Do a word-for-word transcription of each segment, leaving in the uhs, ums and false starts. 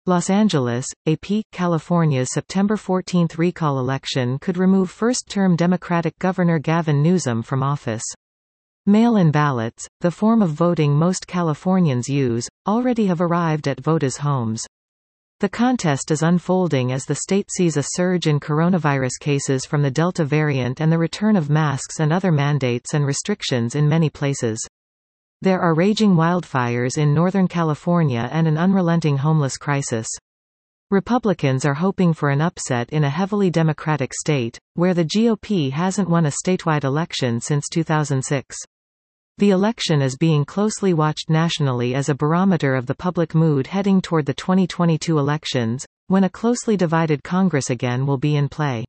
Los Angeles, A P. California's September fourteenth recall election could remove first-term Democratic Governor Gavin Newsom from office. Mail-in ballots, the form of voting most Californians use, already have arrived at voters' homes. The contest is unfolding as the state sees a surge in coronavirus cases from the Delta variant and the return of masks and other mandates and restrictions in many places. There are raging wildfires in Northern California and an unrelenting homeless crisis. Republicans are hoping for an upset in a heavily Democratic state, where the G O P hasn't won a statewide election since two thousand six. The election is being closely watched nationally as a barometer of the public mood heading toward the twenty twenty-two elections, when a closely divided Congress again will be in play.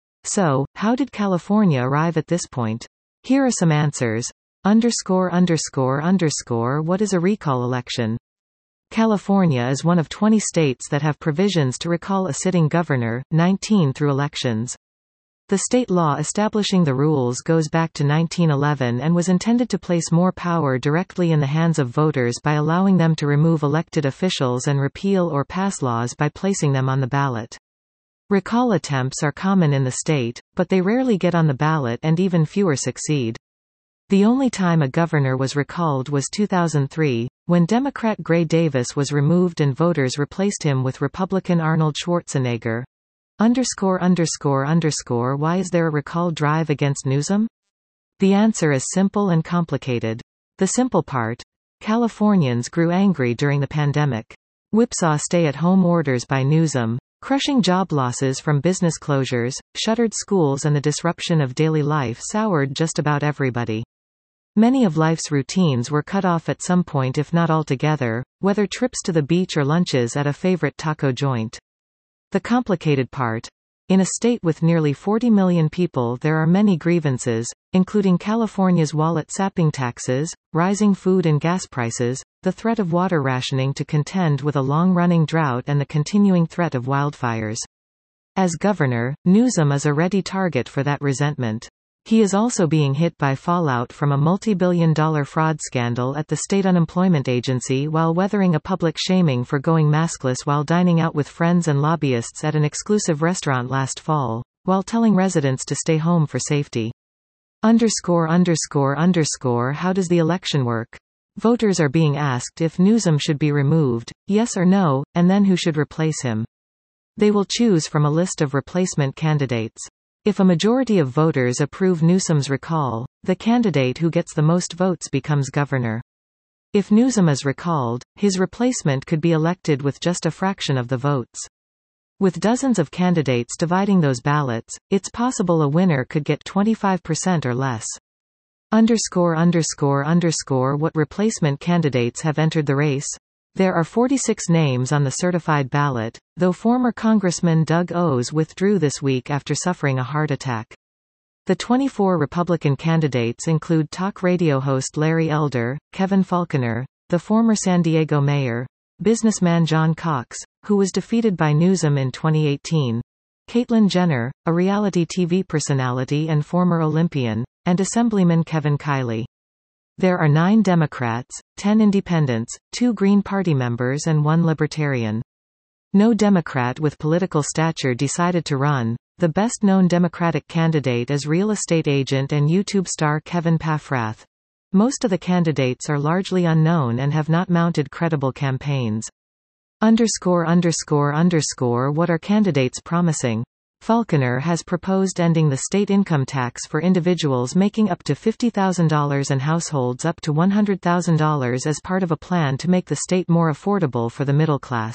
So, how did California arrive at this point? Here are some answers. Underscore underscore underscore What is a recall election? California is one of twenty states that have provisions to recall a sitting governor, nineteen through elections. The state law establishing the rules goes back to nineteen eleven and was intended to place more power directly in the hands of voters by allowing them to remove elected officials and repeal or pass laws by placing them on the ballot. Recall attempts are common in the state, but they rarely get on the ballot and even fewer succeed. The only time a governor was recalled was two thousand three, when Democrat Gray Davis was removed and voters replaced him with Republican Arnold Schwarzenegger. Underscore underscore underscore Why is there a recall drive against Newsom? The answer is simple and complicated. The simple part: Californians grew angry during the pandemic. Whipsaw stay-at-home orders by Newsom, crushing job losses from business closures, shuttered schools, and the disruption of daily life soured just about everybody. Many of life's routines were cut off at some point, if not altogether, whether trips to the beach or lunches at a favorite taco joint. The complicated part: in a state with nearly forty million people, there are many grievances, including California's wallet-sapping taxes, rising food and gas prices, the threat of water rationing to contend with a long-running drought, and the continuing threat of wildfires. As governor, Newsom is a ready target for that resentment. He is also being hit by fallout from a multi-billion dollar fraud scandal at the state unemployment agency while weathering a public shaming for going maskless while dining out with friends and lobbyists at an exclusive restaurant last fall, while telling residents to stay home for safety. Underscore underscore underscore How does the election work? Voters are being asked if Newsom should be removed, yes or no, and then who should replace him. They will choose from a list of replacement candidates. If a majority of voters approve Newsom's recall, the candidate who gets the most votes becomes governor. If Newsom is recalled, his replacement could be elected with just a fraction of the votes. With dozens of candidates dividing those ballots, it's possible a winner could get twenty-five percent or less. Underscore underscore underscore What replacement candidates have entered the race? There are forty-six names on the certified ballot, though former Congressman Doug Oz withdrew this week after suffering a heart attack. The twenty-four Republican candidates include talk radio host Larry Elder, Kevin Faulconer, the former San Diego mayor, businessman John Cox, who was defeated by Newsom in twenty eighteen, Caitlyn Jenner, a reality T V personality and former Olympian, and Assemblyman Kevin Kiley. There are nine Democrats, ten independents, two Green Party members and one Libertarian. No Democrat with political stature decided to run. The best-known Democratic candidate is real estate agent and YouTube star Kevin Paffrath. Most of the candidates are largely unknown and have not mounted credible campaigns. Underscore underscore underscore What are candidates promising? Faulconer has proposed ending the state income tax for individuals making up to fifty thousand dollars and households up to one hundred thousand dollars as part of a plan to make the state more affordable for the middle class.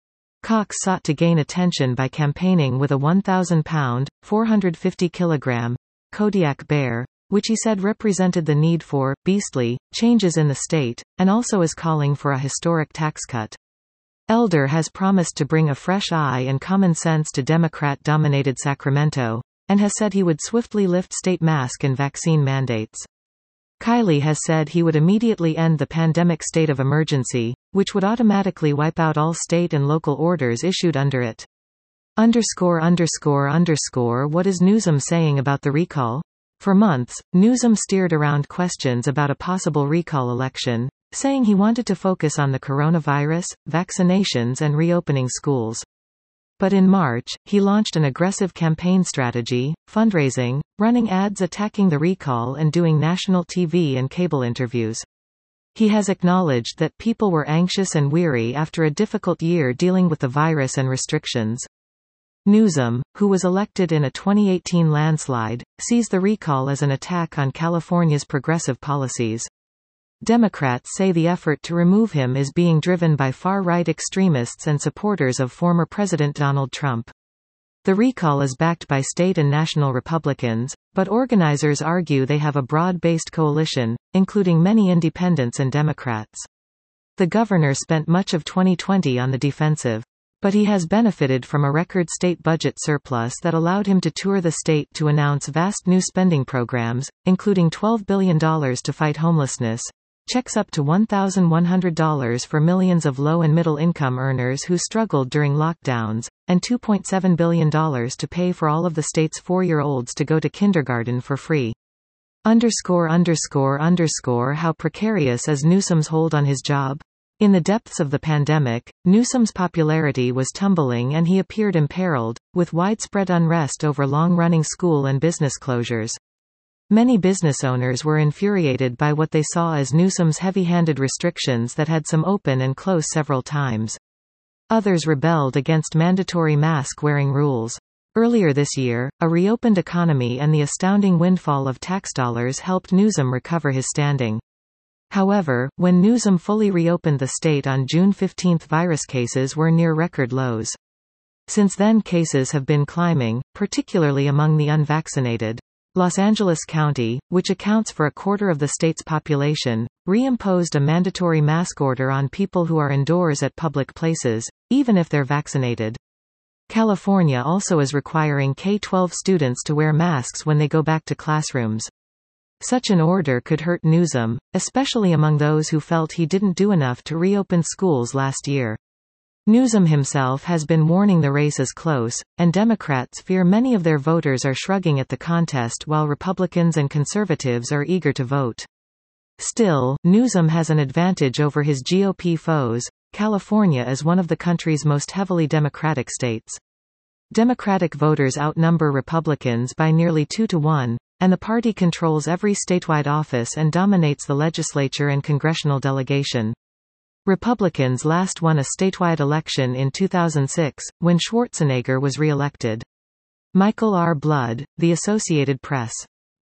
Cox sought to gain attention by campaigning with a one thousand pound, four hundred fifty kilogram, Kodiak bear, which he said represented the need for beastly changes in the state, and also is calling for a historic tax cut. Elder has promised to bring a fresh eye and common sense to Democrat-dominated Sacramento, and has said he would swiftly lift state mask and vaccine mandates. Kiley has said he would immediately end the pandemic state of emergency, which would automatically wipe out all state and local orders issued under it. Underscore underscore underscore What is Newsom saying about the recall? For months, Newsom steered around questions about a possible recall election, saying he wanted to focus on the coronavirus, vaccinations and reopening schools. But in March, he launched an aggressive campaign strategy, fundraising, running ads attacking the recall and doing national T V and cable interviews. He has acknowledged that people were anxious and weary after a difficult year dealing with the virus and restrictions. Newsom, who was elected in a twenty eighteen landslide, sees the recall as an attack on California's progressive policies. Democrats say the effort to remove him is being driven by far-right extremists and supporters of former President Donald Trump. The recall is backed by state and national Republicans, but organizers argue they have a broad-based coalition, including many independents and Democrats. The governor spent much of twenty twenty on the defensive. But he has benefited from a record state budget surplus that allowed him to tour the state to announce vast new spending programs, including twelve billion dollars to fight homelessness, checks up to one thousand one hundred dollars for millions of low and middle income earners who struggled during lockdowns, and two point seven billion dollars to pay for all of the state's four-year-olds to go to kindergarten for free. Underscore underscore underscore how precarious is Newsom's hold on his job? In the depths of the pandemic, Newsom's popularity was tumbling and he appeared imperiled, with widespread unrest over long-running school and business closures. Many business owners were infuriated by what they saw as Newsom's heavy-handed restrictions that had some open and close several times. Others rebelled against mandatory mask-wearing rules. Earlier this year, a reopened economy and the astounding windfall of tax dollars helped Newsom recover his standing. However, when Newsom fully reopened the state on June fifteenth, virus cases were near record lows. Since then, cases have been climbing, particularly among the unvaccinated. Los Angeles County, which accounts for a quarter of the state's population, reimposed a mandatory mask order on people who are indoors at public places, even if they're vaccinated. California also is requiring K twelve students to wear masks when they go back to classrooms. Such an order could hurt Newsom, especially among those who felt he didn't do enough to reopen schools last year. Newsom himself has been warning the race is close, and Democrats fear many of their voters are shrugging at the contest while Republicans and conservatives are eager to vote. Still, Newsom has an advantage over his G O P foes. California is one of the country's most heavily Democratic states. Democratic voters outnumber Republicans by nearly two to one, and the party controls every statewide office and dominates the legislature and congressional delegation. Republicans last won a statewide election in two thousand six, when Schwarzenegger was re-elected. Michael R. Blood, The Associated Press.